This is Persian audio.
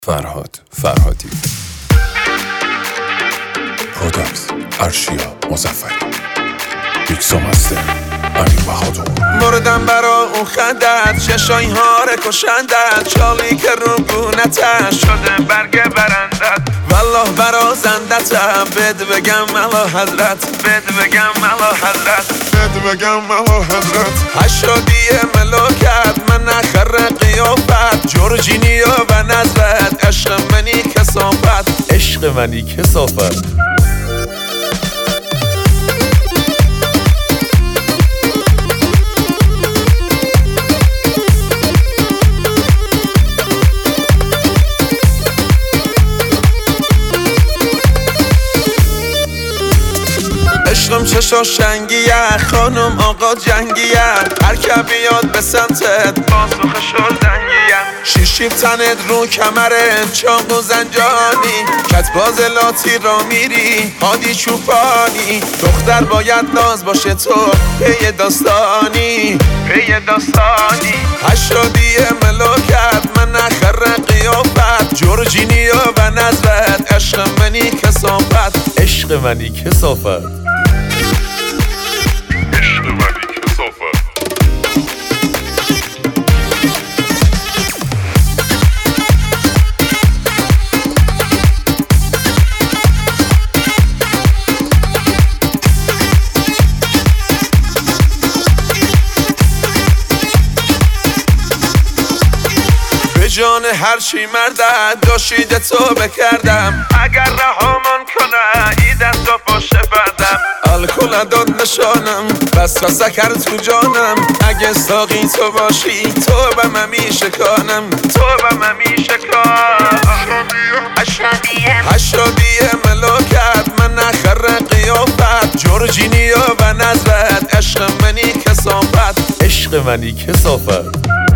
فرهادی پروداکس ارشیا مظفری بیکسو مستر امین بهادر مردم برا اون خندت چشای هاره کشندت چالی که رو گونتش شده برگ برندت والله برا زندتم بد بگم الا حضرت هشادی ملوکت من نخر قیافت جورجینیا و نظرت عشق منی کسافت عشقم چشا شنگیه خانم آقا جنگیه هر که بیاد به سمتت پاسخ شدنگیه شیشیب تنت رو کمرت چاقو زنجانی کتباز لاتی را میری هادی چوپانی دختر باید ناز باشه تو پی داستانی هشادی ملوکت من نخر قیافت جورجینیا و نظرت عشق منی کسافت جان هرچی مردد داشیده تو بکردم اگر رهامان کنه ای دست و پشت بردم الکل داد نشانم بس سکر تو جانم اگه ساقی تو باشی تو به من میشکانم هشادی ملوکت من نخر قیافت جورجینیا و نظرت عشق منی کسافت